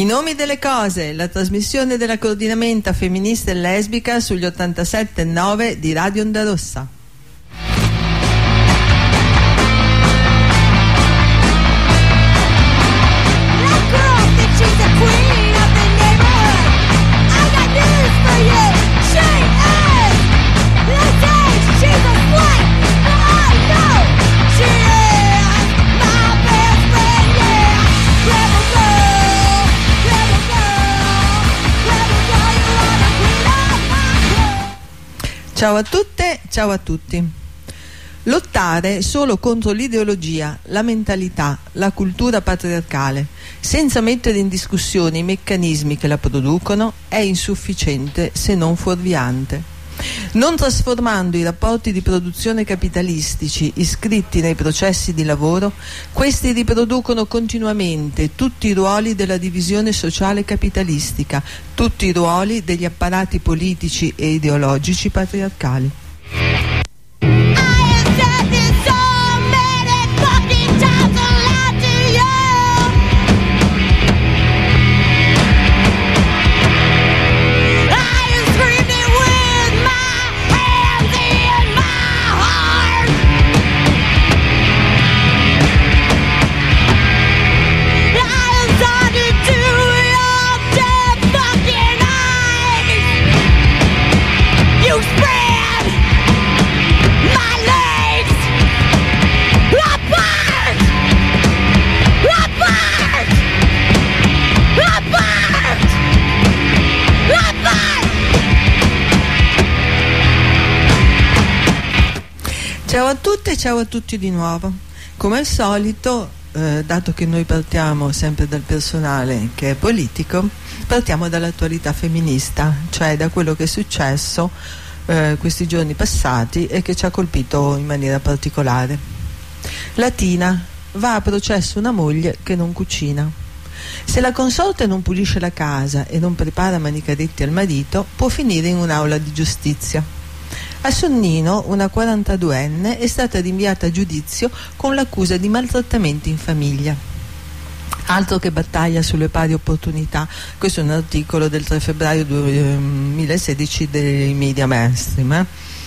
nomi delle cose, la trasmissione della coordinamenta femminista e lesbica sugli 87.9 di Radio Onda Rossa. Ciao a tutte, ciao a tutti. Lottare solo contro l'ideologia, la mentalità, la cultura patriarcale, senza mettere in discussione i meccanismi che la producono, è insufficiente se non fuorviante. Non trasformando i rapporti di produzione capitalistici iscritti nei processi di lavoro, questi riproducono continuamente tutti i ruoli della divisione sociale capitalistica, tutti i ruoli degli apparati politici e ideologici patriarcali. Ciao a tutte e ciao a tutti di nuovo. Come al solito, dato che noi partiamo sempre dal personale che è politico, partiamo dall'attualità femminista, cioè da quello che è successo questi giorni passati e che ci ha colpito in maniera particolare. Latina, va a processo una moglie che non cucina. Se la consorte non pulisce la casa e non prepara manicaretti al marito, può finire in un'aula di giustizia. A Sonnino, una 42enne è stata rinviata a giudizio con l'accusa di maltrattamenti in famiglia. Altro che battaglia sulle pari opportunità, questo è un articolo del 3 febbraio 2016 dei media mainstream.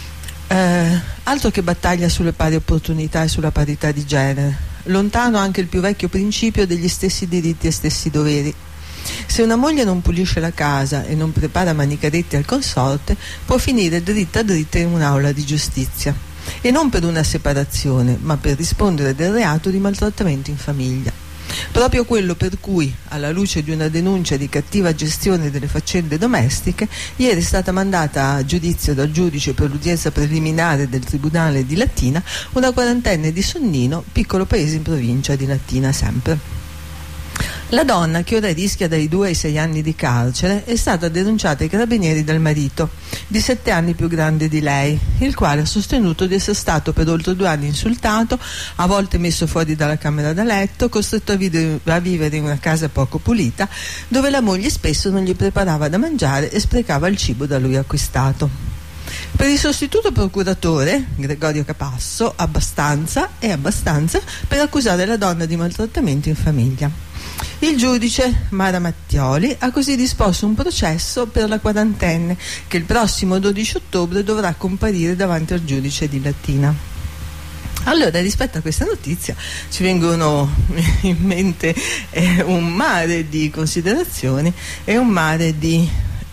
Altro che battaglia sulle pari opportunità e sulla parità di genere, lontano anche il più vecchio principio degli stessi diritti e stessi doveri. Se una moglie non pulisce la casa e non prepara manicaretti al consorte, può finire dritta in un'aula di giustizia, e non per una separazione, ma per rispondere del reato di maltrattamento in famiglia. Proprio quello per cui, alla luce di una denuncia di cattiva gestione delle faccende domestiche, ieri è stata mandata a giudizio dal giudice per l'udienza preliminare del Tribunale di Latina una 40enne di Sonnino, piccolo paese in provincia di Latina sempre. La donna, che ora rischia dai 2 ai 6 anni di carcere, è stata denunciata ai carabinieri dal marito, di 7 anni più grande di lei, il quale ha sostenuto di essere stato per oltre 2 anni insultato, a volte messo fuori dalla camera da letto, costretto a vivere in una casa poco pulita, dove la moglie spesso non gli preparava da mangiare e sprecava il cibo da lui acquistato. Per il sostituto procuratore, Gregorio Capasso, abbastanza per accusare la donna di maltrattamento in famiglia. Il giudice, Mara Mattioli, ha così disposto un processo per la 40enne che il prossimo 12 ottobre dovrà comparire davanti al giudice di Latina. Allora, rispetto a questa notizia ci vengono in mente un mare di considerazioni e un mare di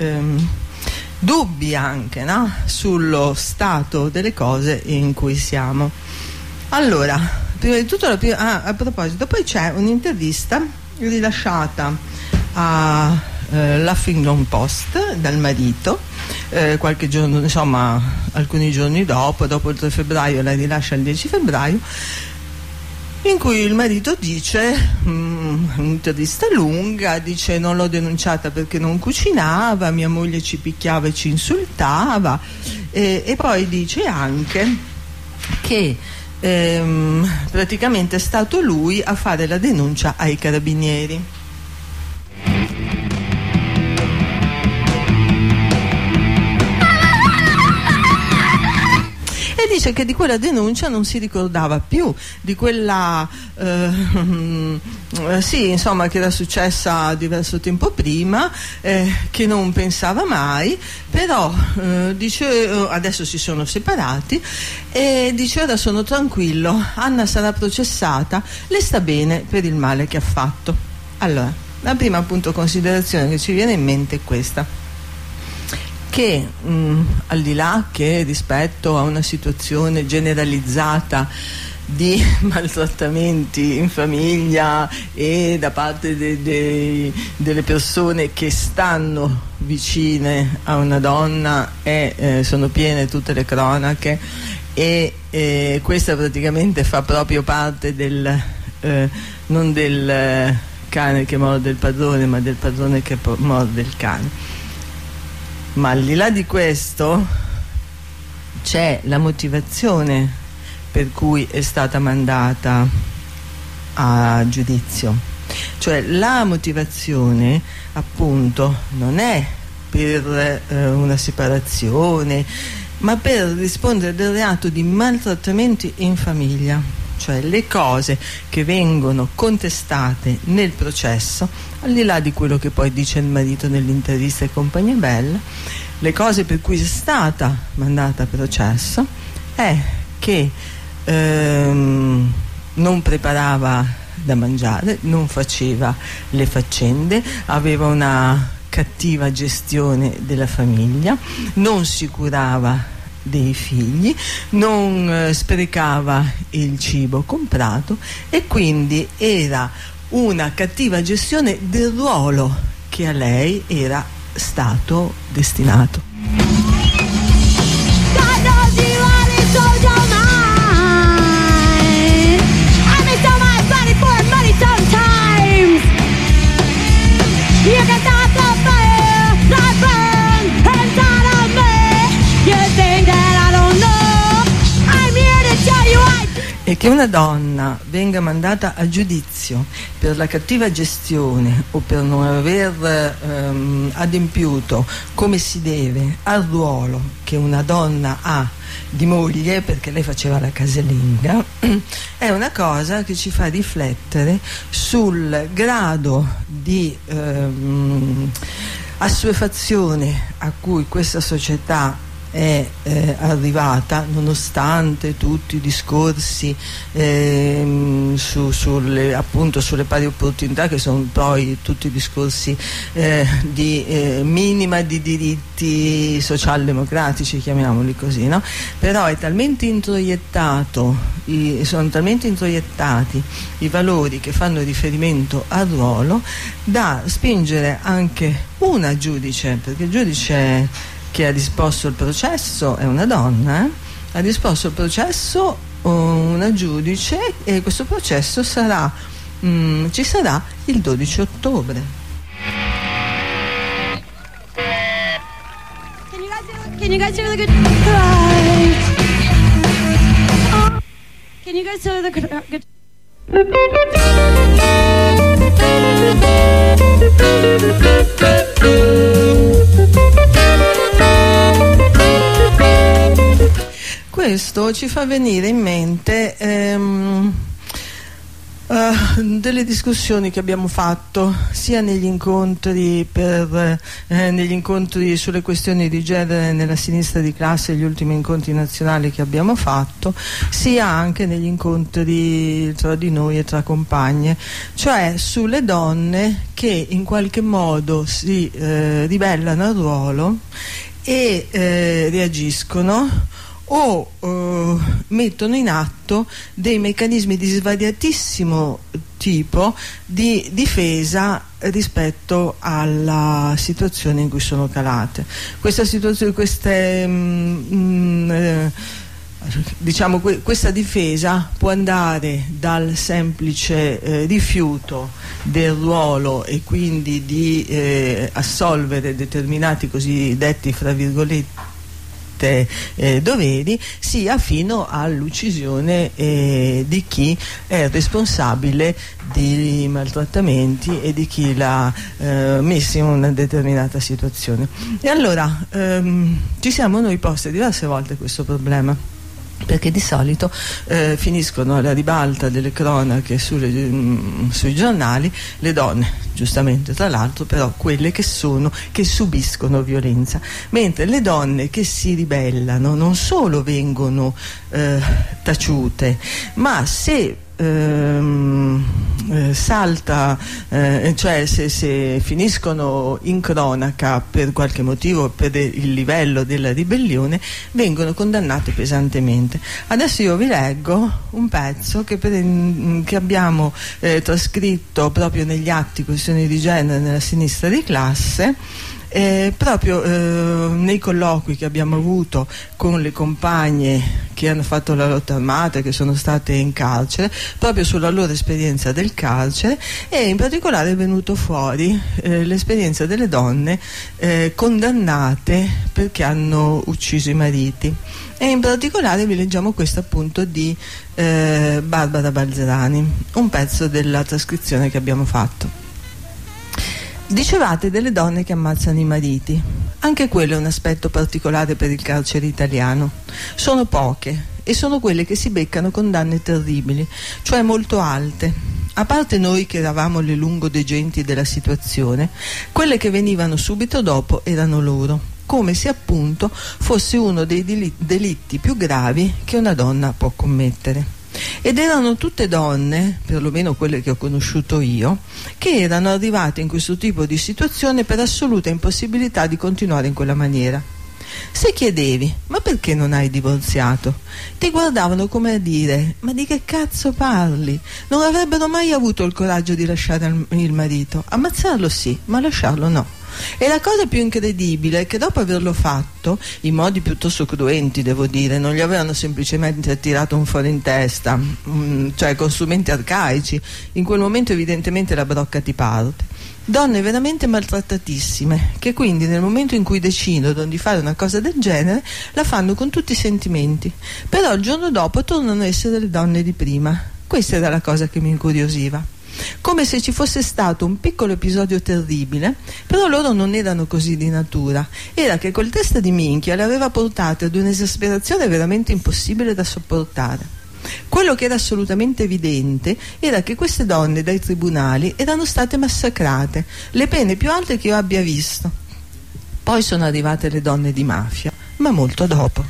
dubbi anche, no? Sullo stato delle cose in cui siamo. Allora, prima di tutto, a proposito, poi c'è un'intervista rilasciata all'Huffington Post dal marito qualche giorno, insomma alcuni giorni dopo il 3 febbraio, la rilascia il 10 febbraio, in cui il marito dice, un'intervista lunga, dice: non l'ho denunciata perché non cucinava, mia moglie ci picchiava e ci insultava, e poi dice anche che praticamente è stato lui a fare la denuncia ai carabinieri. E dice che di quella denuncia non si ricordava più, di quella sì, insomma, che era successa diverso tempo prima, che non pensava mai, però dice adesso si sono separati e dice ora sono tranquillo, Anna sarà processata, le sta bene per il male che ha fatto. Allora, la prima appunto considerazione che ci viene in mente è questa, che al di là che rispetto a una situazione generalizzata di maltrattamenti in famiglia e da parte delle persone che stanno vicine a una donna sono piene tutte le cronache, e questa praticamente fa proprio parte non del cane che morde il padrone, ma del padrone che morde il cane. Ma al di là di questo c'è la motivazione per cui è stata mandata a giudizio, cioè la motivazione appunto non è per una separazione, ma per rispondere del reato di maltrattamenti in famiglia, cioè le cose che vengono contestate nel processo, al di là di quello che poi dice il marito nell'intervista e compagnia bella, le cose per cui è stata mandata a processo è che non preparava da mangiare, non faceva le faccende, aveva una cattiva gestione della famiglia, non si curava dei figli, non sprecava il cibo comprato, e quindi era una cattiva gestione del ruolo che a lei era stato destinato. E che una donna venga mandata a giudizio per la cattiva gestione o per non aver adempiuto come si deve al ruolo che una donna ha di moglie, perché lei faceva la casalinga, è una cosa che ci fa riflettere sul grado di assuefazione a cui questa società è arrivata, nonostante tutti i discorsi appunto sulle pari opportunità, che sono poi tutti discorsi di minima di diritti socialdemocratici, chiamiamoli così, no? Però è talmente sono talmente introiettati i valori che fanno riferimento al ruolo da spingere anche una giudice, perché il giudice che ha disposto il processo è una donna, ha disposto il processo una giudice, e questo processo ci sarà il 12 ottobre. Can you guys hear the good? Can you guys hear the good? Questo ci fa venire in mente delle discussioni che abbiamo fatto sia negli incontri sulle questioni di genere nella sinistra di classe, gli ultimi incontri nazionali che abbiamo fatto, sia anche negli incontri tra di noi e tra compagne, cioè sulle donne che in qualche modo si ribellano al ruolo e reagiscono o mettono in atto dei meccanismi di svariatissimo tipo di difesa rispetto alla situazione in cui sono calate. Questa difesa può andare dal semplice rifiuto del ruolo e quindi di assolvere determinati cosiddetti, fra virgolette, doveri, sia fino all'uccisione di chi è responsabile di maltrattamenti e di chi l'ha messo in una determinata situazione. E allora ci siamo noi posti diverse volte questo problema, perché di solito finiscono alla ribalta delle cronache sui giornali le donne, giustamente tra l'altro, però quelle che subiscono violenza, mentre le donne che si ribellano non solo vengono taciute, ma se salta, cioè se finiscono in cronaca per qualche motivo, per il livello della ribellione, vengono condannate pesantemente. Adesso io vi leggo un pezzo che abbiamo trascritto proprio negli atti questioni di genere nella sinistra di classe, proprio nei colloqui che abbiamo avuto con le compagne che hanno fatto la lotta armata, che sono state in carcere, proprio sulla loro esperienza del carcere, e in particolare è venuto fuori l'esperienza delle donne condannate perché hanno ucciso i mariti, e in particolare vi leggiamo questo appunto di Barbara Balzerani, un pezzo della trascrizione che abbiamo fatto. Dicevate delle donne che ammazzano i mariti. Anche quello è un aspetto particolare per il carcere italiano. Sono poche e sono quelle che si beccano condanne terribili, cioè molto alte. A parte noi che eravamo le lungodegenti della situazione, quelle che venivano subito dopo erano loro, come se appunto fosse uno dei delitti più gravi che una donna può commettere. Ed erano tutte donne, perlomeno quelle che ho conosciuto io, che erano arrivate in questo tipo di situazione per assoluta impossibilità di continuare in quella maniera. Se chiedevi, ma perché non hai divorziato? Ti guardavano come a dire, ma di che cazzo parli? Non avrebbero mai avuto il coraggio di lasciare il marito. Ammazzarlo sì, ma lasciarlo no. E la cosa più incredibile è che dopo averlo fatto, in modi piuttosto cruenti devo dire, non gli avevano semplicemente tirato un fuori in testa, cioè con strumenti arcaici, in quel momento evidentemente la brocca ti parte. Donne veramente maltrattatissime, che quindi nel momento in cui decidono di fare una cosa del genere la fanno con tutti i sentimenti, però il giorno dopo tornano a essere le donne di prima. Questa era la cosa che mi incuriosiva. Come se ci fosse stato un piccolo episodio terribile, però loro non erano così di natura, era che quel testa di minchia le aveva portate ad un'esasperazione veramente impossibile da sopportare. Quello che era assolutamente evidente era che queste donne dai tribunali erano state massacrate, le pene più alte che io abbia visto. Poi sono arrivate le donne di mafia, ma molto dopo.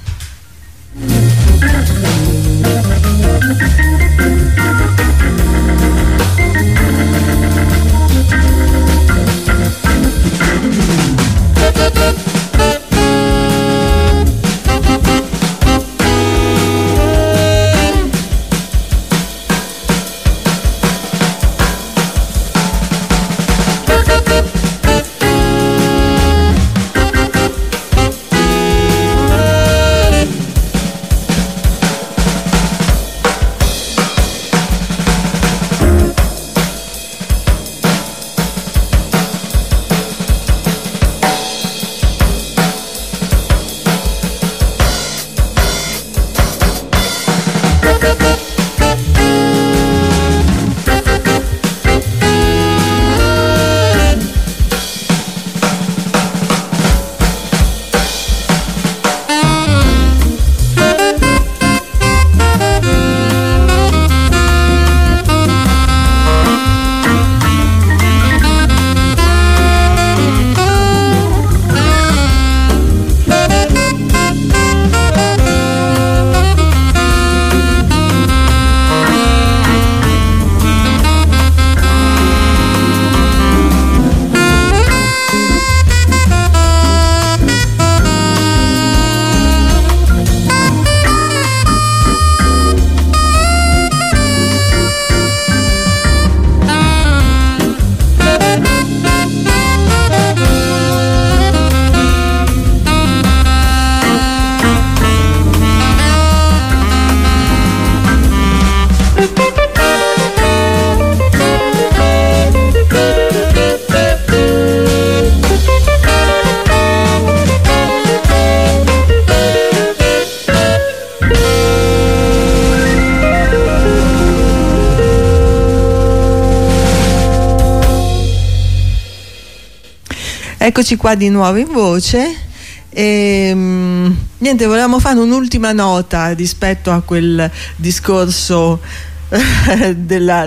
Eccoci qua di nuovo in voce. Niente, volevamo fare un'ultima nota rispetto a quel discorso della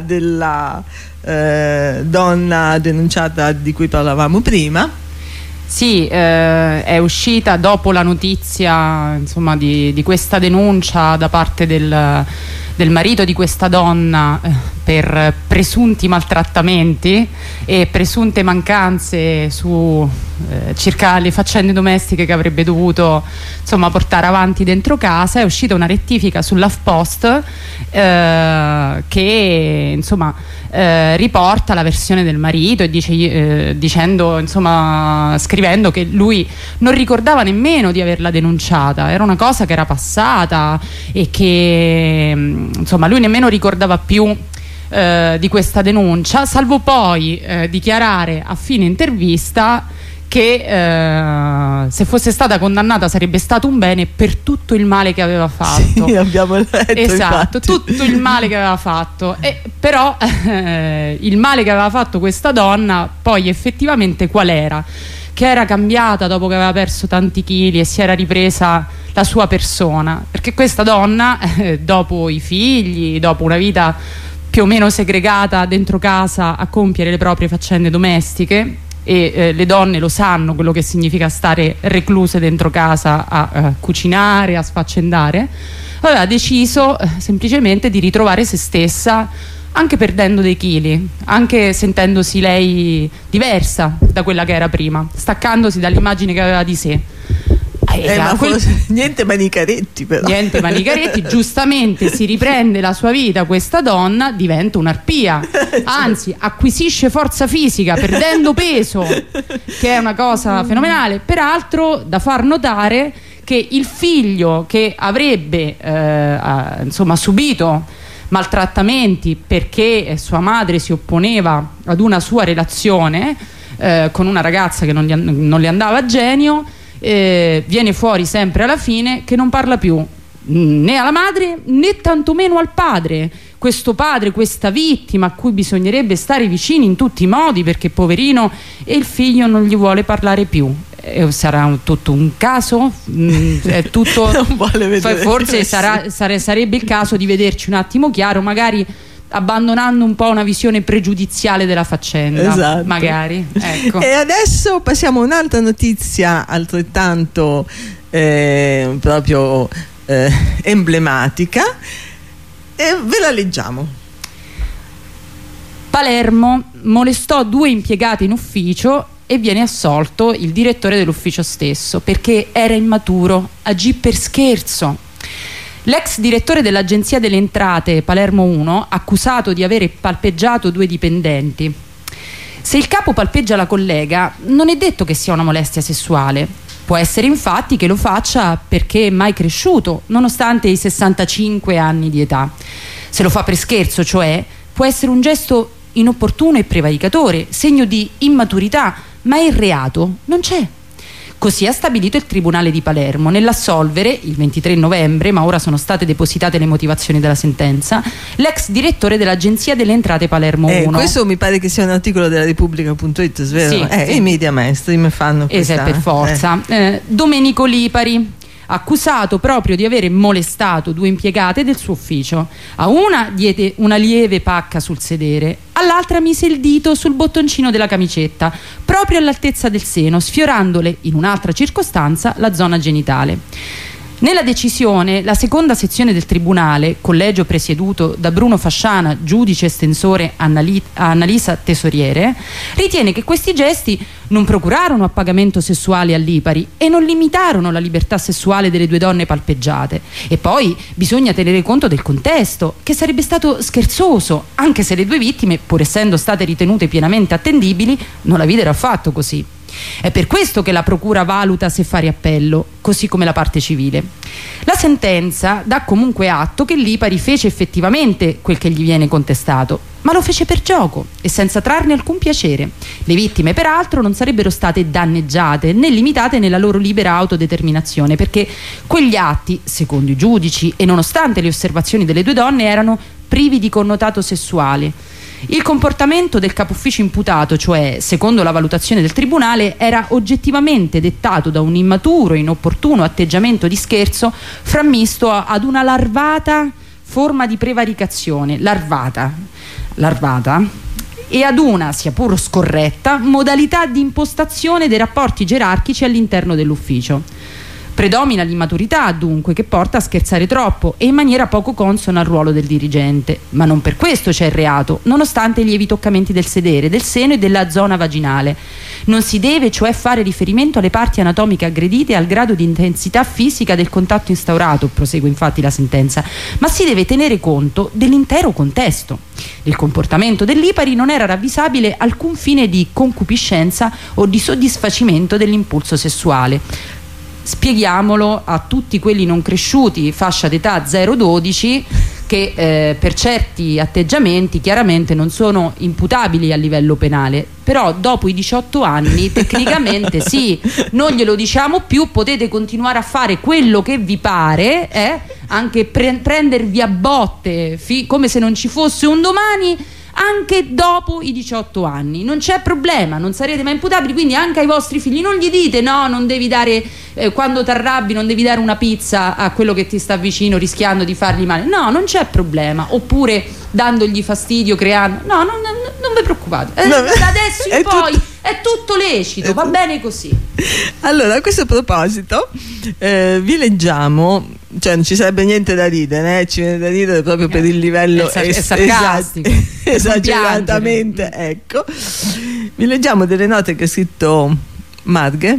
donna denunciata di cui parlavamo prima. Sì, è uscita dopo la notizia, insomma, di questa denuncia da parte del marito di questa donna per presunti maltrattamenti e presunte mancanze circa le faccende domestiche che avrebbe dovuto, insomma, portare avanti dentro casa. È uscita una rettifica sull'HuffPost che, insomma, riporta la versione del marito e dicendo, insomma, scrivendo che lui non ricordava nemmeno di averla denunciata, era una cosa che era passata e che, insomma, lui nemmeno ricordava più di questa denuncia, salvo poi dichiarare a fine intervista che se fosse stata condannata sarebbe stato un bene per tutto il male che aveva fatto. Sì, abbiamo letto, esatto, infatti. tutto il male che aveva fatto. Però il male che aveva fatto questa donna poi effettivamente qual era? Che era cambiata dopo che aveva perso tanti chili e si era ripresa la sua persona, perché questa donna dopo i figli, dopo una vita più o meno segregata dentro casa a compiere le proprie faccende domestiche, e le donne lo sanno quello che significa stare recluse dentro casa a cucinare, a sfaccendare, aveva deciso semplicemente di ritrovare se stessa, anche perdendo dei chili, anche sentendosi lei diversa da quella che era prima, staccandosi dall'immagine che aveva di sé. Ma niente manicaretti, però. Niente manicaretti, giustamente si riprende la sua vita, questa donna diventa un'arpia, anzi acquisisce forza fisica perdendo peso, che è una cosa fenomenale. Peraltro da far notare che il figlio che avrebbe insomma subito maltrattamenti perché sua madre si opponeva ad una sua relazione con una ragazza che non le andava a genio, viene fuori sempre alla fine che non parla più né alla madre né tantomeno al padre. Questo padre, questa vittima a cui bisognerebbe stare vicini in tutti i modi, perché poverino, e il figlio non gli vuole parlare più. Sarà tutto un caso? È tutto non vuole vedere. Forse sarebbe il caso di vederci un attimo chiaro, magari abbandonando un po' una visione pregiudiziale della faccenda. Esatto. Magari, ecco. E adesso passiamo a un'altra notizia altrettanto proprio emblematica, e ve la leggiamo. Palermo molestò 2 impiegati in ufficio e viene assolto il direttore dell'ufficio stesso perché era immaturo, agì per scherzo. L'ex direttore dell'Agenzia delle Entrate Palermo 1, accusato di avere palpeggiato 2 dipendenti. Se il capo palpeggia la collega, non è detto che sia una molestia sessuale. Può essere infatti che lo faccia perché è mai cresciuto, nonostante i 65 anni di età. Se lo fa per scherzo, cioè, può essere un gesto inopportuno e prevaricatore, segno di immaturità, ma il reato non c'è. Così ha stabilito il Tribunale di Palermo nell'assolvere, il 23 novembre, ma ora sono state depositate le motivazioni della sentenza, l'ex direttore dell'Agenzia delle Entrate Palermo 1. Questo mi pare che sia un articolo della Repubblica.it, vero? Sì, sì. I media mainstream fanno questa... per forza. Domenico Lipari, accusato proprio di avere molestato 2 impiegate del suo ufficio. A una diede una lieve pacca sul sedere, all'altra mise il dito sul bottoncino della camicetta, proprio all'altezza del seno, sfiorandole in un'altra circostanza la zona genitale. Nella decisione, la seconda sezione del Tribunale, collegio presieduto da Bruno Fasciana, giudice estensore Annalisa Tesoriere, ritiene che questi gesti non procurarono appagamento sessuale a Lipari e non limitarono la libertà sessuale delle 2 donne palpeggiate. E poi bisogna tenere conto del contesto, che sarebbe stato scherzoso, anche se le 2 vittime, pur essendo state ritenute pienamente attendibili, non la videro affatto così. È per questo che la procura valuta se fare appello, così come la parte civile. La sentenza dà comunque atto che Lipari fece effettivamente quel che gli viene contestato, ma lo fece per gioco e senza trarne alcun piacere. Le vittime, peraltro, non sarebbero state danneggiate né limitate nella loro libera autodeterminazione, perché quegli atti, secondo i giudici e nonostante le osservazioni delle 2 donne, erano privi di connotato sessuale. Il comportamento del capo ufficio imputato, cioè secondo la valutazione del tribunale, era oggettivamente dettato da un immaturo, inopportuno atteggiamento di scherzo frammisto ad una larvata forma di prevaricazione, larvata, e ad una, sia pur scorretta, modalità di impostazione dei rapporti gerarchici all'interno dell'ufficio. Predomina l'immaturità, dunque, che porta a scherzare troppo e in maniera poco consona al ruolo del dirigente. Ma non per questo c'è il reato, nonostante i lievi toccamenti del sedere, del seno e della zona vaginale. Non si deve cioè fare riferimento alle parti anatomiche aggredite e al grado di intensità fisica del contatto instaurato, prosegue infatti la sentenza, ma si deve tenere conto dell'intero contesto. Nel comportamento del Lipari non era ravvisabile alcun fine di concupiscenza o di soddisfacimento dell'impulso sessuale. Spieghiamolo a tutti quelli non cresciuti, fascia d'età 0-12, che per certi atteggiamenti chiaramente non sono imputabili a livello penale, però dopo i 18 anni tecnicamente sì, non glielo diciamo più, potete continuare a fare quello che vi pare, anche prendervi a botte come se non ci fosse un domani, anche dopo i 18 anni non c'è problema, non sarete mai imputabili. Quindi anche ai vostri figli non gli dite no, non devi dare quando ti arrabbi non devi dare una pizza a quello che ti sta vicino rischiando di fargli male, no, non c'è problema, oppure dandogli fastidio, creando, no, non vi preoccupate, da adesso in poi è tutto lecito, va bene così. Allora, a questo proposito vi leggiamo, cioè non ci sarebbe niente da ridere, ci viene da ridere proprio per il livello è sarcastico, esageratamente, ecco. Vi leggiamo delle note che ha scritto Marghe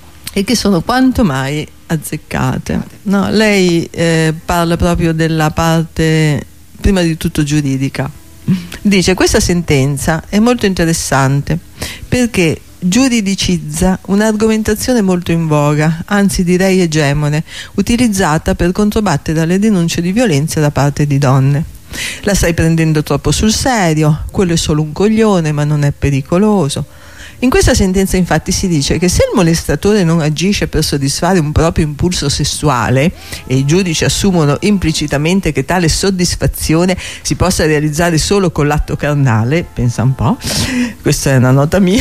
e che sono quanto mai azzeccate. No, lei parla proprio della parte prima di tutto giuridica. Dice: questa sentenza è molto interessante perché giuridicizza un'argomentazione molto in voga, anzi direi egemone, utilizzata per controbattere alle denunce di violenza da parte di donne. La stai prendendo troppo sul serio, quello è solo un coglione ma non è pericoloso. In questa sentenza infatti si dice che se il molestatore non agisce per soddisfare un proprio impulso sessuale, e i giudici assumono implicitamente che tale soddisfazione si possa realizzare solo con l'atto carnale, pensa un po', questa è una nota mia,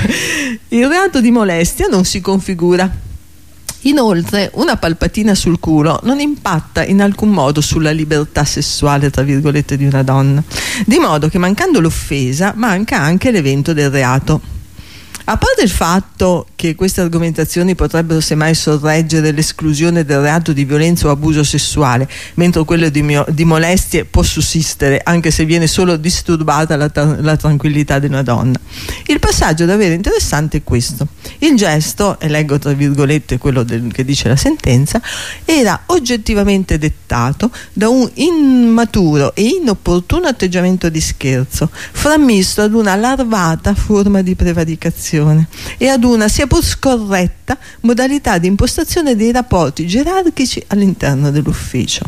il reato di molestia non si configura. Inoltre, una palpatina sul culo non impatta in alcun modo sulla libertà sessuale, tra virgolette, di una donna, di modo che mancando l'offesa manca anche l'evento del reato. A parte il fatto che queste argomentazioni potrebbero semmai sorreggere l'esclusione del reato di violenza o abuso sessuale, mentre quello di molestie può sussistere anche se viene solo disturbata la tranquillità di una donna, il passaggio davvero interessante è questo: il gesto, e leggo tra virgolette quello che dice la sentenza, era oggettivamente dettato da un immaturo e inopportuno atteggiamento di scherzo, frammisto ad una larvata forma di prevaricazione e ad una, sia pur scorretta, modalità di impostazione dei rapporti gerarchici all'interno dell'ufficio.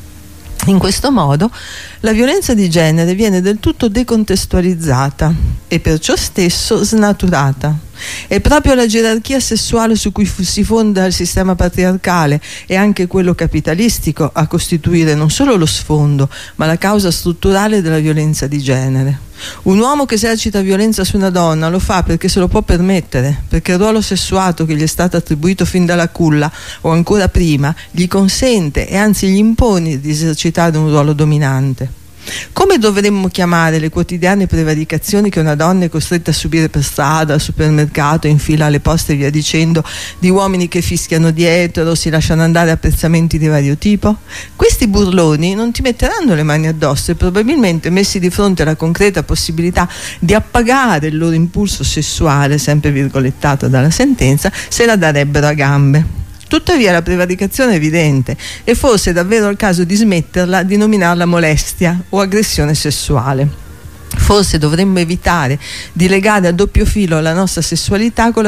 In questo modo la violenza di genere viene del tutto decontestualizzata e perciò stesso snaturata. È proprio la gerarchia sessuale su cui si fonda il sistema patriarcale e anche quello capitalistico a costituire non solo lo sfondo, ma la causa strutturale della violenza di genere. Un uomo che esercita violenza su una donna lo fa perché se lo può permettere, perché il ruolo sessuato che gli è stato attribuito fin dalla culla o ancora prima gli consente e anzi gli impone di esercitare un ruolo dominante. Come dovremmo chiamare le quotidiane prevaricazioni che una donna è costretta a subire per strada, al supermercato, in fila alle poste e via dicendo, di uomini che fischiano dietro, si lasciano andare a pezzamenti di vario tipo? Questi burloni non ti metteranno le mani addosso e probabilmente, messi di fronte alla concreta possibilità di appagare il loro impulso sessuale, sempre virgolettato dalla sentenza, se la darebbero a gambe. Tuttavia la prevaricazione è evidente e forse è davvero il caso di smetterla di nominarla molestia o aggressione sessuale. Forse dovremmo evitare di legare a doppio filo la nostra sessualità con la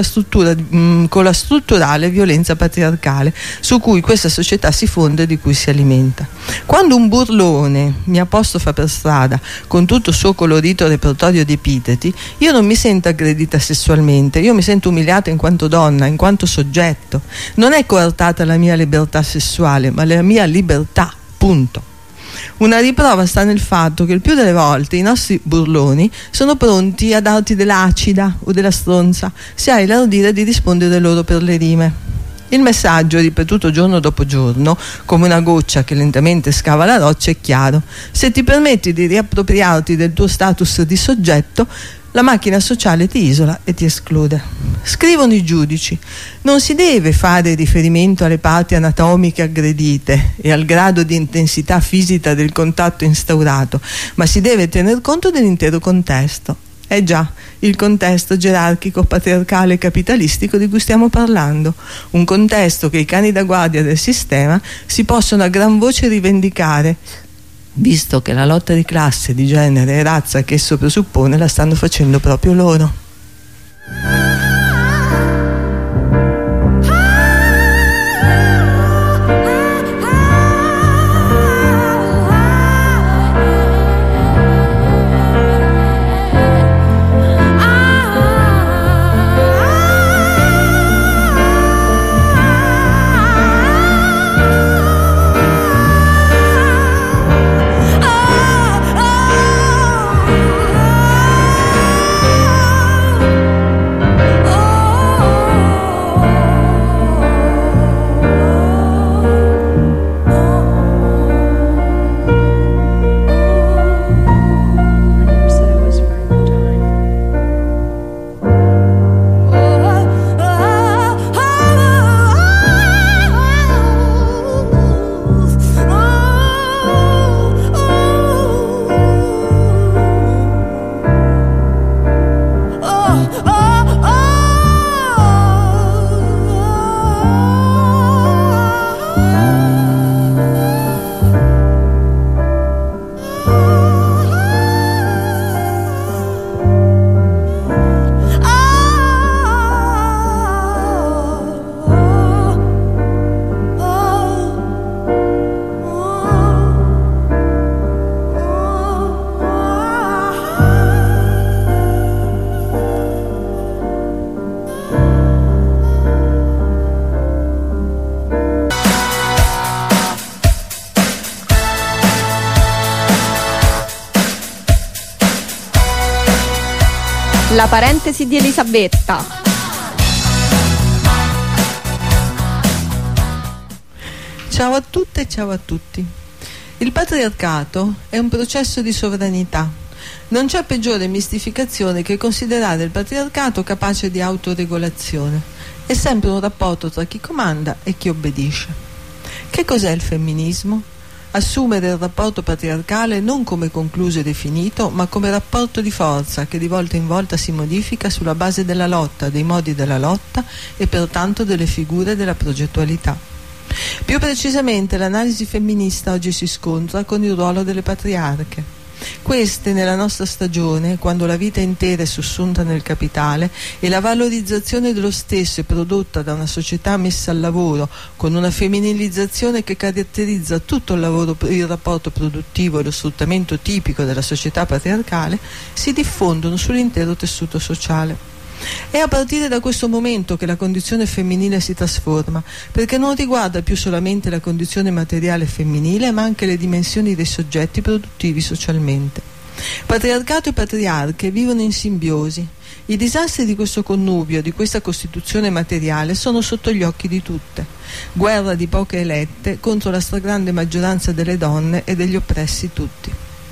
strutturale violenza patriarcale su cui questa società si fonda e di cui si alimenta. Quando un burlone mi apostrofa per strada con tutto il suo colorito repertorio di epiteti, io non mi sento aggredita sessualmente, io mi sento umiliata in quanto donna, in quanto soggetto. Non è coartata la mia libertà sessuale, ma la mia libertà, punto. Una riprova sta nel fatto che il più delle volte i nostri burloni sono pronti a darti dell'acida o della stronza se hai l'ardire di rispondere loro per le rime. Il messaggio, ripetuto giorno dopo giorno, come una goccia che lentamente scava la roccia, è chiaro: se ti permetti di riappropriarti del tuo status di soggetto, la macchina sociale ti isola e ti esclude. Scrivono i giudici: non si deve fare riferimento alle parti anatomiche aggredite e al grado di intensità fisica del contatto instaurato, ma si deve tener conto dell'intero contesto. Già, il contesto gerarchico, patriarcale e capitalistico di cui stiamo parlando, un contesto che i cani da guardia del sistema si possono a gran voce rivendicare, visto che la lotta di classe, di genere e razza che esso presuppone la stanno facendo proprio loro. La parentesi di Elisabetta. Ciao a tutte e ciao a tutti. Il patriarcato è un processo di sovranità. Non c'è peggiore mistificazione che considerare il patriarcato capace di autoregolazione. È sempre un rapporto tra chi comanda e chi obbedisce. Che cos'è il femminismo? Assumere il rapporto patriarcale non come concluso e definito, ma come rapporto di forza che di volta in volta si modifica sulla base della lotta, dei modi della lotta e pertanto delle figure della progettualità. Più precisamente, l'analisi femminista oggi si scontra con il ruolo delle patriarche. Queste, nella nostra stagione, quando la vita intera è sussunta nel capitale e la valorizzazione dello stesso è prodotta da una società messa al lavoro, con una femminilizzazione che caratterizza tutto il rapporto produttivo e lo sfruttamento tipico della società patriarcale, si diffondono sull'intero tessuto sociale. È a partire da questo momento che la condizione femminile si trasforma, perché non riguarda più solamente la condizione materiale femminile, ma anche le dimensioni dei soggetti produttivi socialmente. Patriarcato e patriarche vivono in simbiosi. I disastri di questo connubio, di questa costituzione materiale, sono sotto gli occhi di tutte. Guerra di poche elette contro la stragrande maggioranza delle donne e degli oppressi tutti.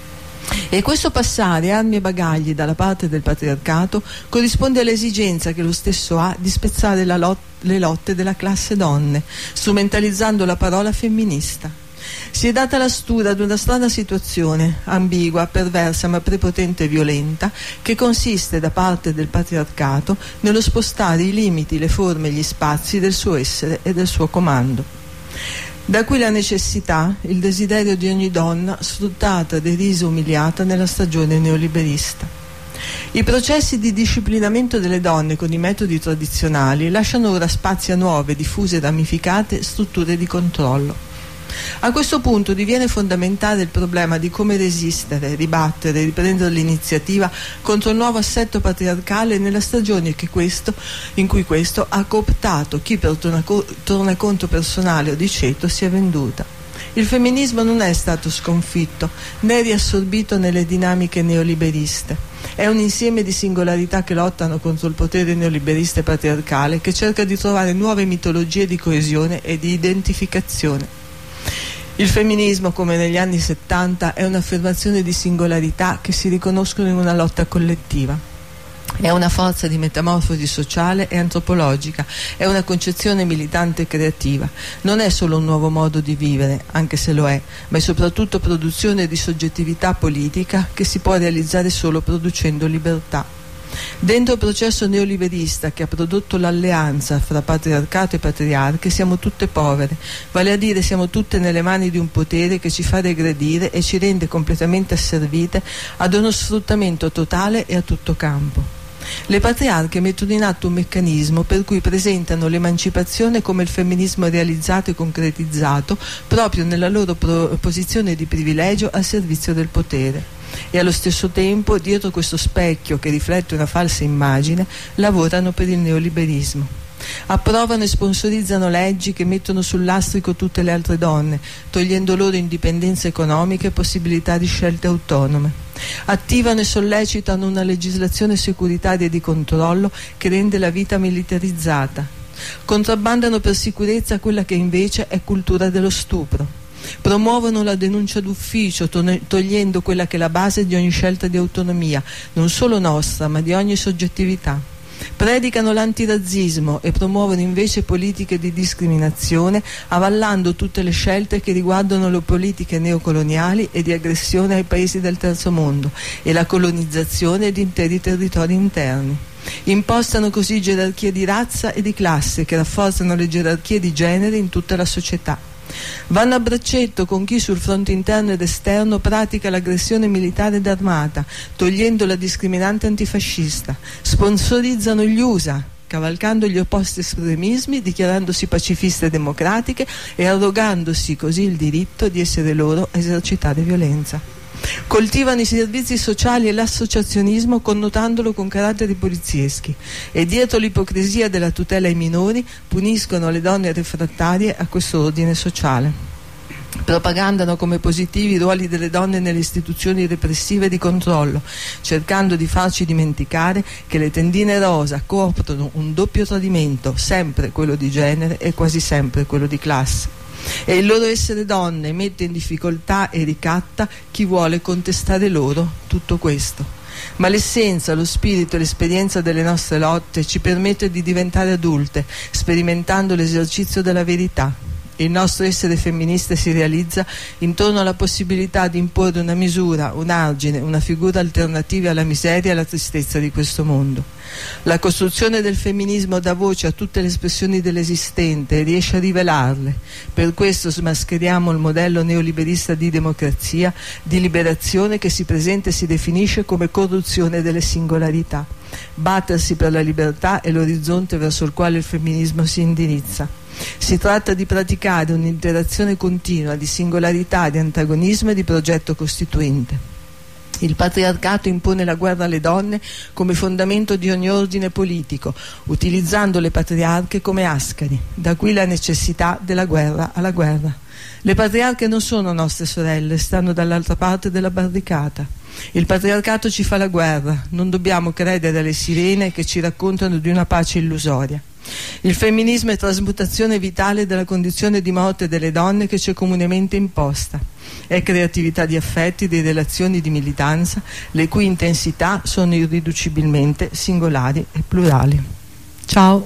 E questo passare armi e bagagli dalla parte del patriarcato corrisponde all'esigenza che lo stesso ha di spezzare le lotte della classe donne, strumentalizzando la parola femminista. Si è data la stura ad una strana situazione, ambigua, perversa ma prepotente e violenta, che consiste da parte del patriarcato nello spostare i limiti, le forme e gli spazi del suo essere e del suo comando. Da qui la necessità, il desiderio di ogni donna sfruttata, derisa, umiliata nella stagione neoliberista. I processi di disciplinamento delle donne con i metodi tradizionali lasciano ora spazi a nuove, diffuse e ramificate strutture di controllo. A questo punto diviene fondamentale il problema di come resistere, ribattere, riprendere l'iniziativa contro il nuovo assetto patriarcale nella stagione in cui questo ha cooptato chi per tornaconto personale o di ceto si è venduta. Il femminismo non è stato sconfitto né riassorbito nelle dinamiche neoliberiste. È un insieme di singolarità che lottano contro il potere neoliberista e patriarcale, che cerca di trovare nuove mitologie di coesione e di identificazione. Il femminismo, come negli anni 70, è un'affermazione di singolarità che si riconoscono in una lotta collettiva. È una forza di metamorfosi sociale e antropologica, è una concezione militante e creativa. Non è solo un nuovo modo di vivere, anche se lo è, ma è soprattutto produzione di soggettività politica che si può realizzare solo producendo libertà. Dentro il processo neoliberista che ha prodotto l'alleanza fra patriarcato e patriarche siamo tutte povere, vale a dire siamo tutte nelle mani di un potere che ci fa regredire e ci rende completamente asservite ad uno sfruttamento totale e a tutto campo. Le patriarche mettono in atto un meccanismo per cui presentano l'emancipazione come il femminismo realizzato e concretizzato proprio nella loro posizione di privilegio al servizio del potere. E allo stesso tempo, dietro questo specchio che riflette una falsa immagine, lavorano per il neoliberismo. Approvano e sponsorizzano leggi che mettono sul lastrico tutte le altre donne, togliendo loro indipendenza economica e possibilità di scelte autonome. Attivano e sollecitano una legislazione securitaria e di controllo che rende la vita militarizzata. Contrabbandano per sicurezza quella che invece è cultura dello stupro. Promuovono la denuncia d'ufficio, togliendo quella che è la base di ogni scelta di autonomia, non solo nostra, ma di ogni soggettività. Predicano l'antirazzismo e promuovono invece politiche di discriminazione, avallando tutte le scelte che riguardano le politiche neocoloniali e di aggressione ai paesi del terzo mondo e la colonizzazione di interi territori interni. Impostano così gerarchie di razza e di classe che rafforzano le gerarchie di genere in tutta la società. Vanno a braccetto con chi sul fronte interno ed esterno pratica l'aggressione militare ed armata, togliendo la discriminante antifascista. Sponsorizzano gli USA, cavalcando gli opposti estremismi, dichiarandosi pacifiste e democratiche e arrogandosi così il diritto di essere loro a esercitare violenza. Coltivano i servizi sociali e l'associazionismo connotandolo con caratteri polizieschi e dietro l'ipocrisia della tutela ai minori puniscono le donne refrattarie a questo ordine sociale. Propagandano come positivi i ruoli delle donne nelle istituzioni repressive di controllo, cercando di farci dimenticare che le tendine rosa coprono un doppio tradimento, sempre quello di genere e quasi sempre quello di classe. E il loro essere donne mette in difficoltà e ricatta chi vuole contestare loro tutto questo. Ma l'essenza, lo spirito e l'esperienza delle nostre lotte ci permette di diventare adulte, sperimentando l'esercizio della verità. Il nostro essere femministe si realizza intorno alla possibilità di imporre una misura, un argine, una figura alternativa alla miseria e alla tristezza di questo mondo. La costruzione del femminismo dà voce a tutte le espressioni dell'esistente e riesce a rivelarle. Per questo smascheriamo il modello neoliberista di democrazia, di liberazione che si presenta e si definisce come corruzione delle singolarità. Battersi per la libertà è l'orizzonte verso il quale il femminismo si indirizza. Si tratta di praticare un'interazione continua di singolarità, di antagonismo e di progetto costituente. Il patriarcato impone la guerra alle donne come fondamento di ogni ordine politico, utilizzando le patriarche come ascari. Da qui la necessità della guerra alla guerra. Le patriarche non sono nostre sorelle, stanno dall'altra parte della barricata. Il patriarcato ci fa la guerra, non dobbiamo credere alle sirene che ci raccontano di una pace illusoria. Il femminismo è trasmutazione vitale della condizione di morte delle donne che ci è comunemente imposta. È creatività di affetti, di relazioni, di militanza, le cui intensità sono irriducibilmente singolari e plurali. Ciao.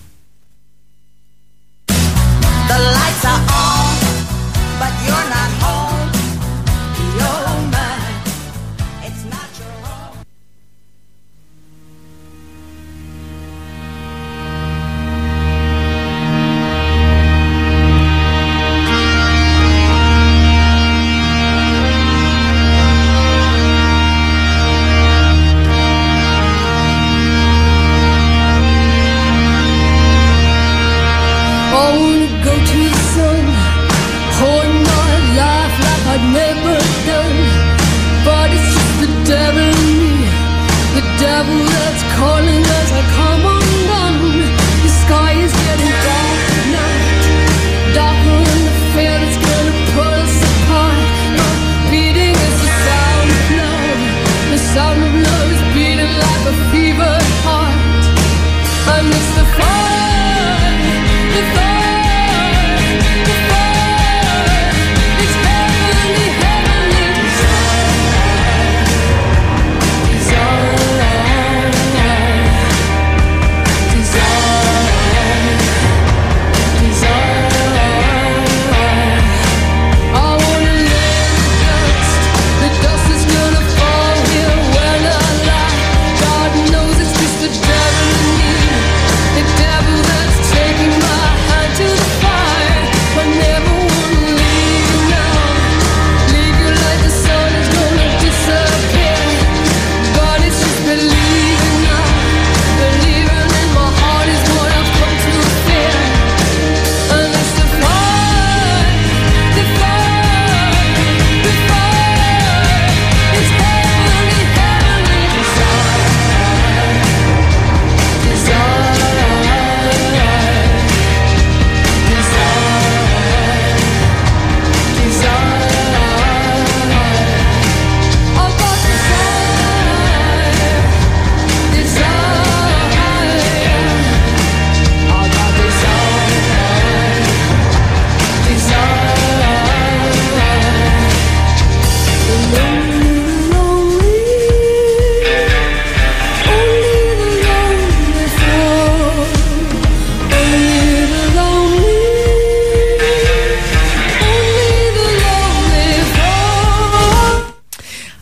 The lights are on, but you're not home. You're mine. It's not your home. I wanna go to the sun.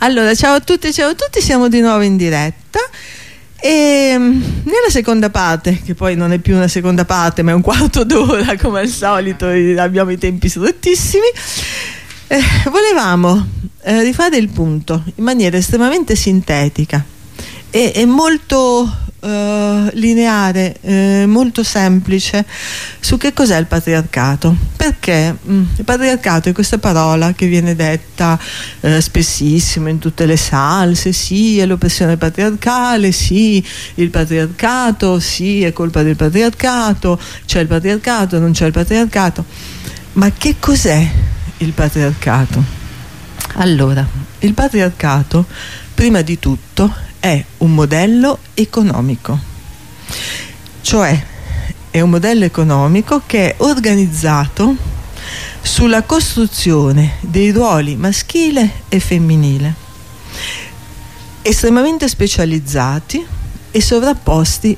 Allora, ciao a tutti, siamo di nuovo in diretta e nella seconda parte, che poi non è più una seconda parte ma è un quarto d'ora come al solito, abbiamo i tempi strettissimi, volevamo rifare il punto in maniera estremamente sintetica e molto lineare, molto semplice su che cos'è il patriarcato, perché il patriarcato è questa parola che viene detta spessissimo in tutte le salse, sì è l'oppressione patriarcale, sì il patriarcato, sì è colpa del patriarcato, c'è il patriarcato, non c'è il patriarcato, ma che cos'è il patriarcato? Allora, il patriarcato prima di tutto è un modello economico, cioè è un modello economico che è organizzato sulla costruzione dei ruoli maschile e femminile, estremamente specializzati e sovrapposti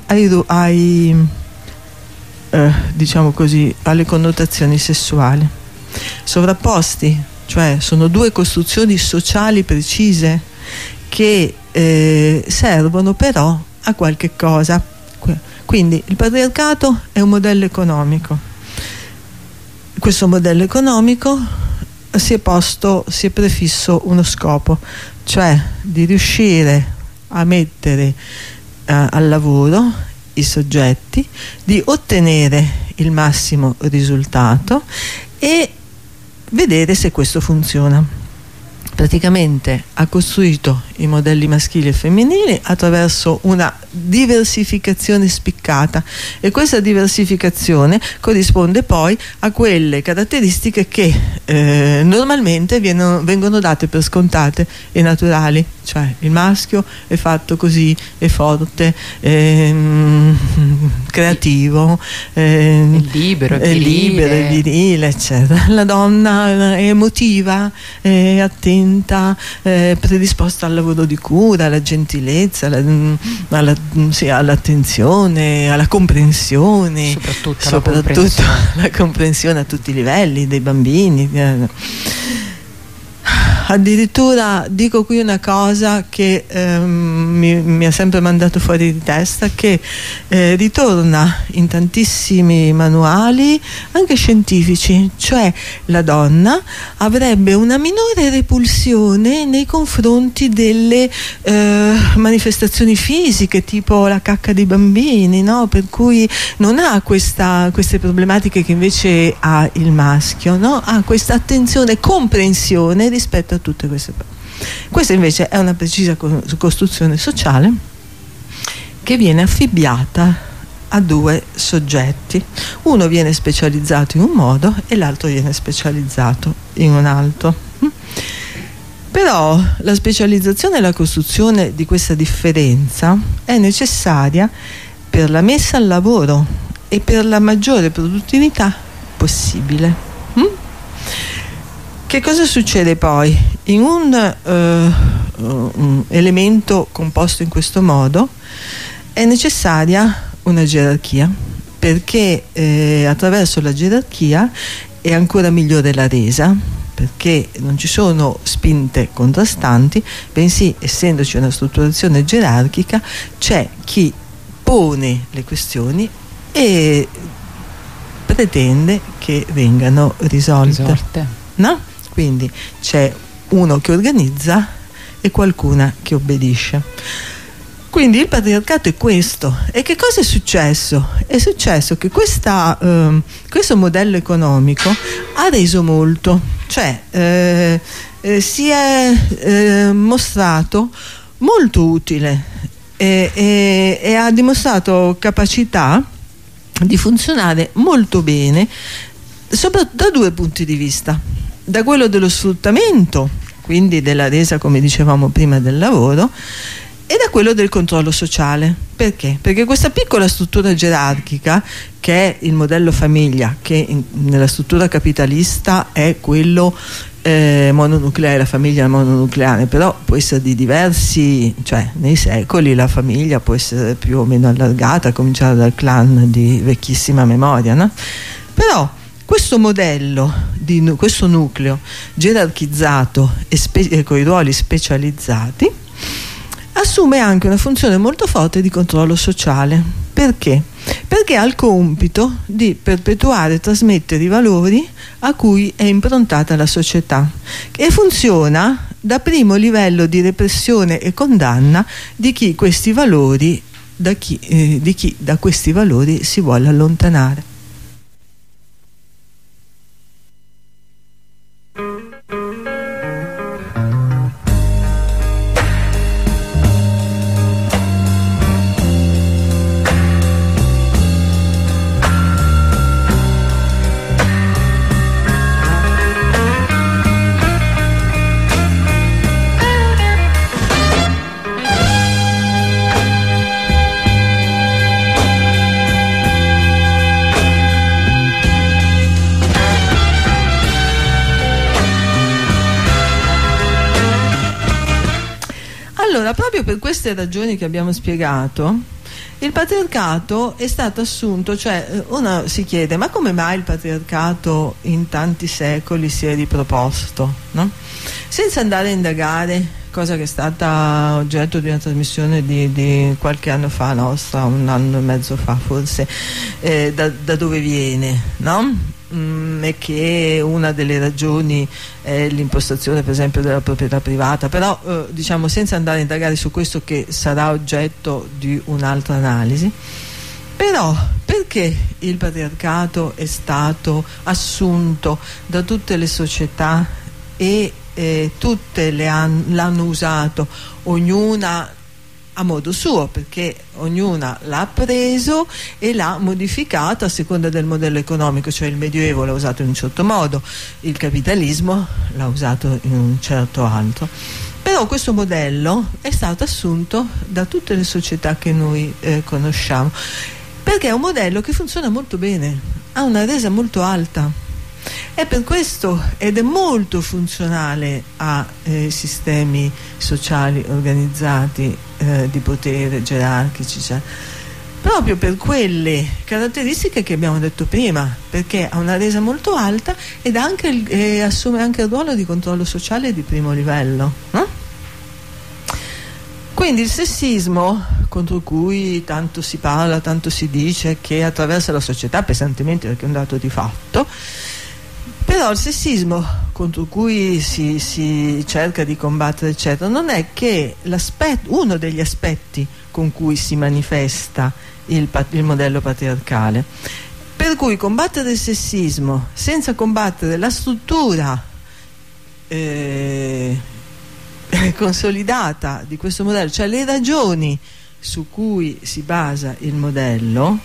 diciamo così, alle connotazioni sessuali. Sovrapposti, cioè sono due costruzioni sociali precise che servono però a qualche cosa. Quindi il patriarcato è un modello economico. Questo modello economico si è prefisso uno scopo, cioè di riuscire a mettere al lavoro i soggetti, di ottenere il massimo risultato e vedere se questo funziona. Praticamente ha costruito i modelli maschili e femminili attraverso una diversificazione spiccata, e questa diversificazione corrisponde poi a quelle caratteristiche che normalmente vengono date per scontate e naturali, cioè il maschio è fatto così, è forte, creativo, è libero, è virile, eccetera. La donna è emotiva, è attenta, è predisposta al lavoro di cura, alla gentilezza, all'attenzione, alla comprensione, soprattutto la comprensione a tutti i livelli dei bambini. Addirittura dico qui una cosa che mi ha sempre mandato fuori di testa, che ritorna in tantissimi manuali anche scientifici, cioè la donna avrebbe una minore repulsione nei confronti delle manifestazioni fisiche tipo la cacca dei bambini, no? Per cui non ha queste problematiche che invece ha il maschio, no? Ha questa attenzione e comprensione rispetto a tutte queste cose. Questa invece è una precisa costruzione sociale che viene affibbiata a due soggetti. Uno viene specializzato in un modo e l'altro viene specializzato in un altro. Però la specializzazione e la costruzione di questa differenza è necessaria per la messa al lavoro e per la maggiore produttività possibile. Che cosa succede poi? In un elemento composto in questo modo è necessaria una gerarchia, perché attraverso la gerarchia è ancora migliore la resa, perché non ci sono spinte contrastanti, bensì essendoci una strutturazione gerarchica c'è chi pone le questioni e pretende che vengano risolte. No? Quindi c'è uno che organizza e qualcuna che obbedisce. Quindi il patriarcato è questo. E che cosa è successo? È successo che questo modello economico ha reso molto, cioè si è mostrato molto utile e ha dimostrato capacità di funzionare molto bene, soprattutto da due punti di vista: da quello dello sfruttamento, quindi della resa, come dicevamo prima, del lavoro, e da quello del controllo sociale. Perché? Perché questa piccola struttura gerarchica, che è il modello famiglia, che nella struttura capitalista è quello mononucleare, la famiglia mononucleare, però può essere di diversi, cioè nei secoli la famiglia può essere più o meno allargata, a cominciare dal clan di vecchissima memoria, no? Però Questo modello, questo nucleo gerarchizzato e con i ruoli specializzati, assume anche una funzione molto forte di controllo sociale. Perché? Perché ha il compito di perpetuare e trasmettere i valori a cui è improntata la società, e funziona da primo livello di repressione e condanna di chi questi valori, di chi da questi valori si vuole allontanare. Allora, proprio per queste ragioni che abbiamo spiegato, il patriarcato è stato assunto, cioè uno si chiede: ma come mai il patriarcato in tanti secoli si è riproposto, no? Senza andare a indagare, cosa che è stata oggetto di una trasmissione di qualche anno fa nostra, un anno e mezzo fa forse, da dove viene, no? E che una delle ragioni è l'impostazione per esempio della proprietà privata, però diciamo senza andare a indagare su questo, che sarà oggetto di un'altra analisi. Però perché il patriarcato è stato assunto da tutte le società e tutte l'hanno usato, ognuna a modo suo, perché ognuna l'ha preso e l'ha modificato a seconda del modello economico, cioè il Medioevo l'ha usato in un certo modo, il capitalismo l'ha usato in un certo altro. Però questo modello è stato assunto da tutte le società che noi conosciamo, perché è un modello che funziona molto bene, ha una resa molto alta. È per questo, ed è molto funzionale a sistemi sociali organizzati di potere, gerarchici, cioè, proprio per quelle caratteristiche che abbiamo detto prima, perché ha una resa molto alta ed assume anche il ruolo di controllo sociale di primo livello. Quindi il sessismo, contro cui tanto si parla, tanto si dice, che attraversa la società pesantemente perché è un dato di fatto, però il sessismo contro cui si cerca di combattere eccetera non è che uno degli aspetti con cui si manifesta il modello patriarcale, per cui combattere il sessismo senza combattere la struttura consolidata di questo modello, cioè le ragioni su cui si basa il modello,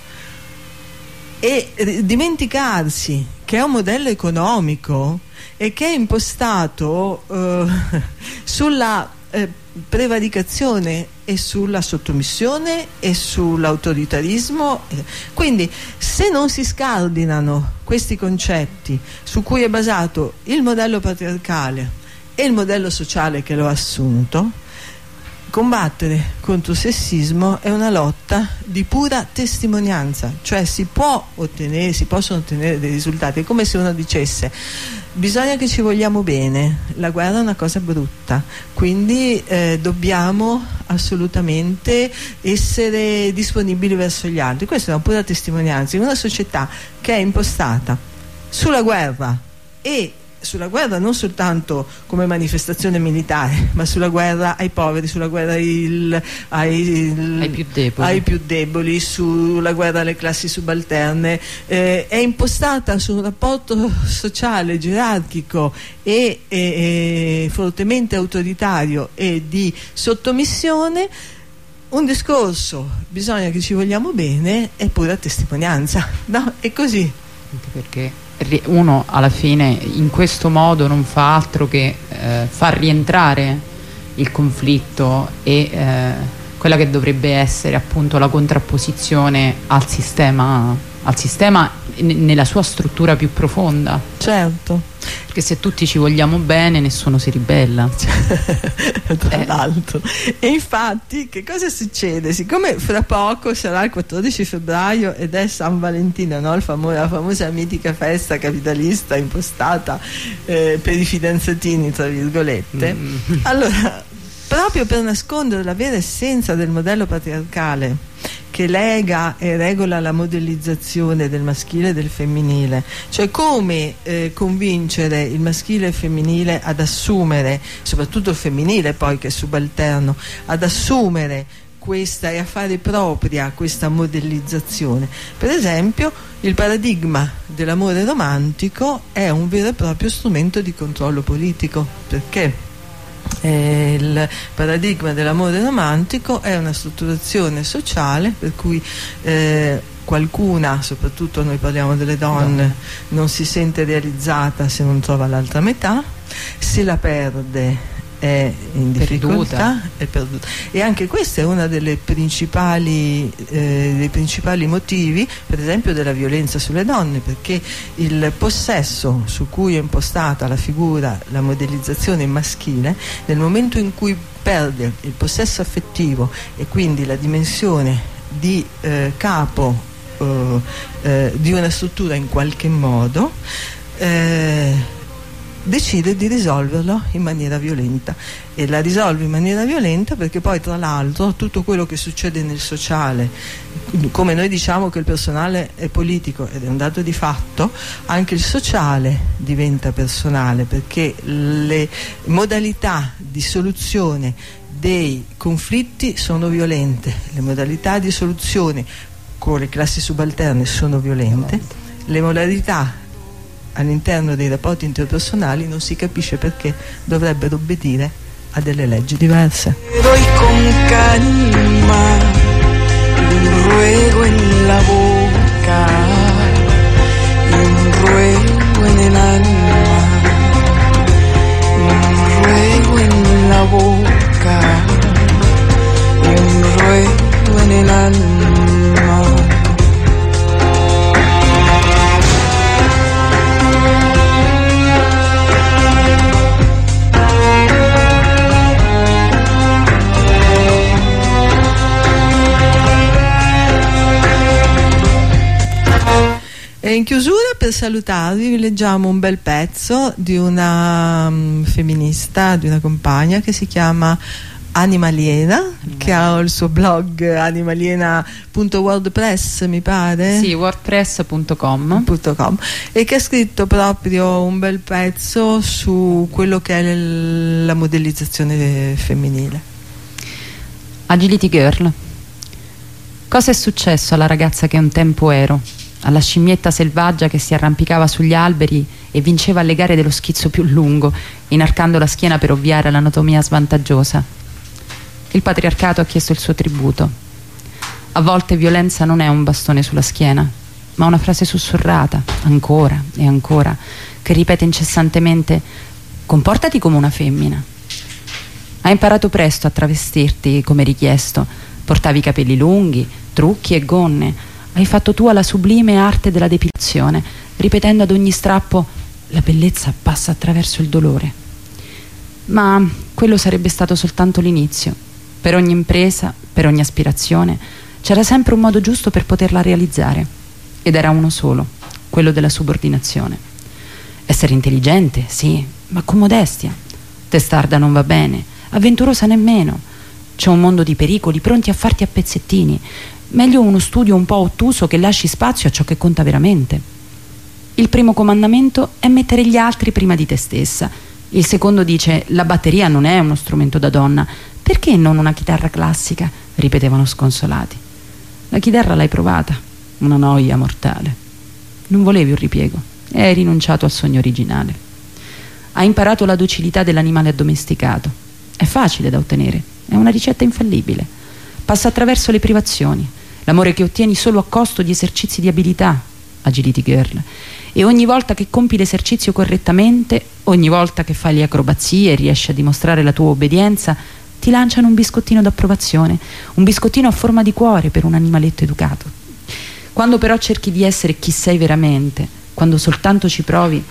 e dimenticarsi che è un modello economico e che è impostato sulla prevaricazione e sulla sottomissione e sull'autoritarismo. Quindi se non si scardinano questi concetti su cui è basato il modello patriarcale e il modello sociale che lo ha assunto, combattere contro il sessismo è una lotta di pura testimonianza, cioè si possono ottenere dei risultati. È come se uno dicesse: bisogna che ci vogliamo bene, la guerra è una cosa brutta, quindi dobbiamo assolutamente essere disponibili verso gli altri. Questa è una pura testimonianza in una società che è impostata sulla guerra, e sulla guerra non soltanto come manifestazione militare, ma sulla guerra ai poveri, sulla guerra ai più deboli, sulla guerra alle classi subalterne. È impostata su un rapporto sociale gerarchico e fortemente autoritario e di sottomissione. Un discorso, bisogna che ci vogliamo bene, è pura testimonianza, no? È così. Perché uno alla fine in questo modo non fa altro che far rientrare il conflitto e quella che dovrebbe essere appunto la contrapposizione al sistema nella sua struttura più profonda. Certo. Perché se tutti ci vogliamo bene, nessuno si ribella. Tra l'altro. E infatti che cosa succede? Siccome fra poco sarà il 14 febbraio ed è San Valentino, no? La famosa mitica festa capitalista impostata per i fidanzatini, tra virgolette, allora, proprio per nascondere la vera essenza del modello patriarcale che lega e regola la modellizzazione del maschile e del femminile, cioè come convincere il maschile e il femminile ad assumere, soprattutto il femminile poi che è subalterno, ad assumere questa e a fare propria questa modellizzazione. Per esempio, il paradigma dell'amore romantico è un vero e proprio strumento di controllo politico, perché il paradigma dell'amore romantico è una strutturazione sociale per cui qualcuna, soprattutto noi parliamo delle donne, non si sente realizzata se non trova l'altra metà, se la perde è in difficoltà, è perduta. E anche questo è uno dei principali motivi, per esempio, della violenza sulle donne, perché il possesso su cui è impostata la figura, la modellizzazione maschile, nel momento in cui perde il possesso affettivo e quindi la dimensione di capo di una struttura in qualche modo, decide di risolverlo in maniera violenta, e la risolve in maniera violenta perché poi, tra l'altro, tutto quello che succede nel sociale, come noi diciamo che il personale è politico ed è un dato di fatto, anche il sociale diventa personale, perché le modalità di soluzione dei conflitti sono violente, le modalità di soluzione con le classi subalterne sono violente, le modalità all'interno dei rapporti interpersonali non si capisce perché dovrebbero obbedire a delle leggi diverse. Doy con calma un ruego en la boca y un ruego en el alma, un ruego en la boca y un ruego en el alma. E in chiusura, per salutarvi, vi leggiamo un bel pezzo di una femminista, di una compagna che si chiama Anima Aliena, che ha il suo blog animaliena.wordpress, mi pare? Sì, wordpress.com, e che ha scritto proprio un bel pezzo su quello che è la modellizzazione femminile. Agility Girl. Cosa è successo alla ragazza che un tempo ero? Alla scimmietta selvaggia che si arrampicava sugli alberi e vinceva alle gare dello schizzo più lungo, inarcando la schiena per ovviare all'anatomia svantaggiosa. Il patriarcato ha chiesto il suo tributo. A volte violenza non è un bastone sulla schiena, ma una frase sussurrata, ancora e ancora, che ripete incessantemente: comportati come una femmina. Hai imparato presto a travestirti come richiesto, portavi i capelli lunghi, trucchi e gonne. Hai fatto tua la sublime arte della depilazione, ripetendo ad ogni strappo: la bellezza passa attraverso il dolore. Ma quello sarebbe stato soltanto l'inizio. Per ogni impresa, per ogni aspirazione, c'era sempre un modo giusto per poterla realizzare. Ed era uno solo, quello della subordinazione. Essere intelligente, sì, ma con modestia. Testarda non va bene, avventurosa nemmeno. C'è un mondo di pericoli pronti a farti a pezzettini. Meglio uno studio un po' ottuso che lasci spazio a ciò che conta veramente. Il primo comandamento è mettere gli altri prima di te stessa. Il secondo dice: la batteria non è uno strumento da donna. Perché non una chitarra classica? Ripetevano sconsolati. La chitarra l'hai provata, una noia mortale. Non volevi un ripiego e hai rinunciato al sogno originale. Hai imparato la docilità dell'animale addomesticato. È facile da ottenere, è una ricetta infallibile. Passa attraverso le privazioni, l'amore che ottieni solo a costo di esercizi di abilità, Agility Girl. E ogni volta che compi l'esercizio correttamente, ogni volta che fai le acrobazie e riesci a dimostrare la tua obbedienza, ti lanciano un biscottino d'approvazione, un biscottino a forma di cuore per un animaletto educato. Quando però cerchi di essere chi sei veramente, quando soltanto ci provi,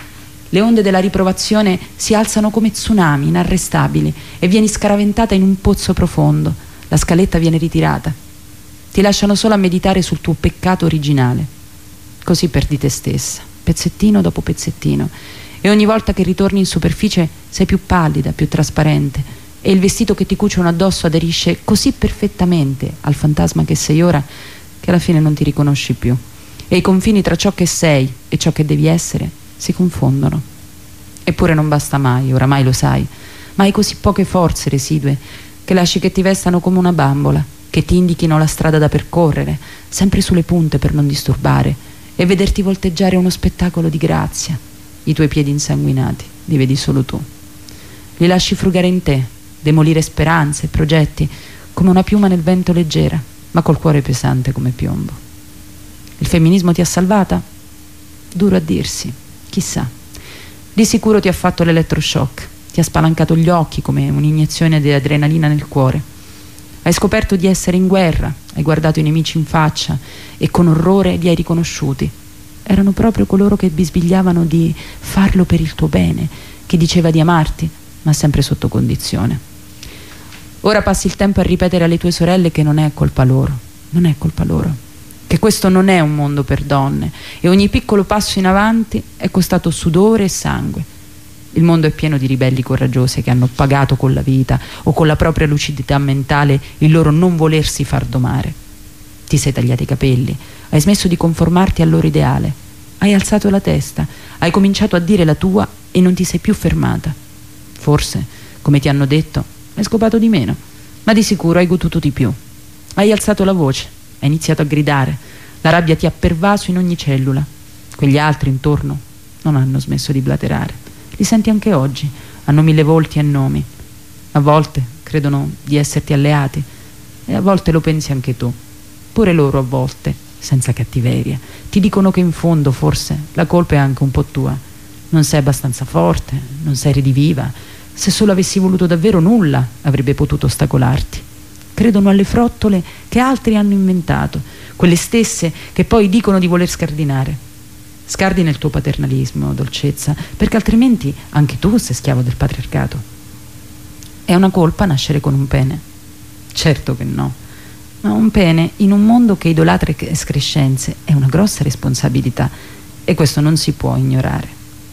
Le onde della riprovazione si alzano come tsunami inarrestabili e vieni scaraventata in un pozzo profondo. La scaletta viene ritirata. Ti lasciano solo a meditare sul tuo peccato originale. Così perdi te stessa, pezzettino dopo pezzettino, e ogni volta che ritorni in superficie sei più pallida, più trasparente, e il vestito che ti cuciono addosso aderisce così perfettamente al fantasma che sei ora che alla fine non ti riconosci più, e i confini tra ciò che sei e ciò che devi essere si confondono. Eppure non basta mai, oramai lo sai, ma hai così poche forze residue che lasci che ti vestano come una bambola, che ti indichino la strada da percorrere, sempre sulle punte per non disturbare, e vederti volteggiare uno spettacolo di grazia. I tuoi piedi insanguinati li vedi solo tu. Li lasci frugare in te, demolire speranze e progetti come una piuma nel vento leggera, ma col cuore pesante come piombo. Il femminismo ti ha salvata? Duro a dirsi, chissà. Di sicuro ti ha fatto l'elettroshock, ti ha spalancato gli occhi come un'iniezione di adrenalina nel cuore. Hai scoperto di essere in guerra, hai guardato i nemici in faccia e con orrore li hai riconosciuti. Erano proprio coloro che bisbigliavano di farlo per il tuo bene, che diceva di amarti, ma sempre sotto condizione. Ora passi il tempo a ripetere alle tue sorelle che non è colpa loro, non è colpa loro, che questo non è un mondo per donne e ogni piccolo passo in avanti è costato sudore e sangue. Il mondo è pieno di ribelli coraggiose che hanno pagato con la vita o con la propria lucidità mentale il loro non volersi far domare. Ti sei tagliati i capelli, hai smesso di conformarti al loro ideale, hai alzato la testa, hai cominciato a dire la tua e non ti sei più fermata. Forse, come ti hanno detto, hai scopato di meno, ma di sicuro hai goduto di più. Hai alzato la voce, hai iniziato a gridare, la rabbia ti ha pervaso in ogni cellula. Quegli altri intorno non hanno smesso di blaterare. Li senti anche oggi, hanno 1000 volti e nomi. A volte credono di esserti alleati e a volte lo pensi anche tu. Pure loro a volte, senza cattiveria, ti dicono che in fondo forse la colpa è anche un po' tua. Non sei abbastanza forte, non sei rediviva. Se solo avessi voluto davvero nulla avrebbe potuto ostacolarti. Credono alle frottole che altri hanno inventato, quelle stesse che poi dicono di voler scardinare. Scardina il tuo paternalismo, dolcezza, perché altrimenti anche tu sei schiavo del patriarcato. È una colpa nascere con un pene? Certo che no. Ma un pene in un mondo che idolatra escrescenze è una grossa responsabilità e questo non si può ignorare.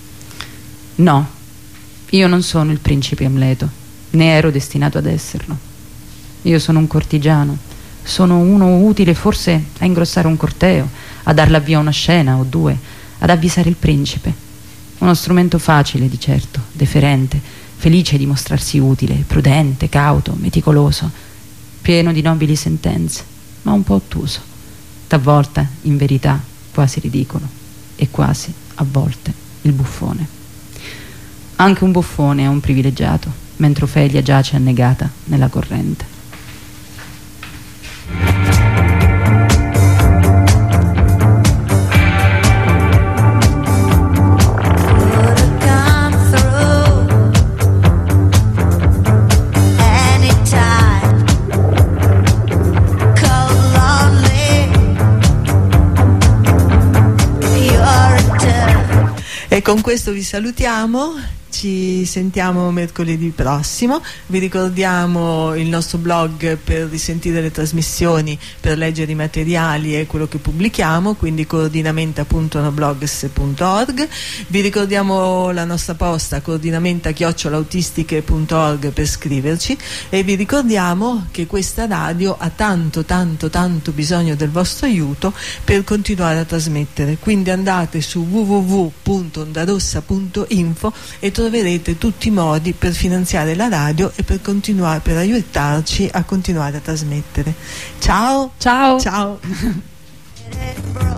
No, io non sono il principe Amleto, né ero destinato ad esserlo. Io sono un cortigiano, sono uno utile forse a ingrossare un corteo, a dar l'avvio a una scena o due, ad avvisare il principe. Uno strumento facile, di certo, deferente, felice di mostrarsi utile, prudente, cauto, meticoloso, pieno di nobili sentenze, ma un po' ottuso, talvolta, in verità, quasi ridicolo, e quasi, a volte, il buffone. Anche un buffone è un privilegiato, mentre Ofelia giace annegata nella corrente. E con questo vi salutiamo, ci sentiamo mercoledì prossimo. Vi ricordiamo il nostro blog per risentire le trasmissioni, per leggere i materiali e quello che pubblichiamo, quindi coordinamenta.noblogs.org. Vi ricordiamo la nostra posta coordinamenta@autistiche.org per scriverci, e vi ricordiamo che questa radio ha tanto bisogno del vostro aiuto per continuare a trasmettere, quindi andate su www.ondarossa.info e troverete tutti i modi per finanziare la radio e per aiutarci a continuare a trasmettere. Ciao! Ciao! Ciao!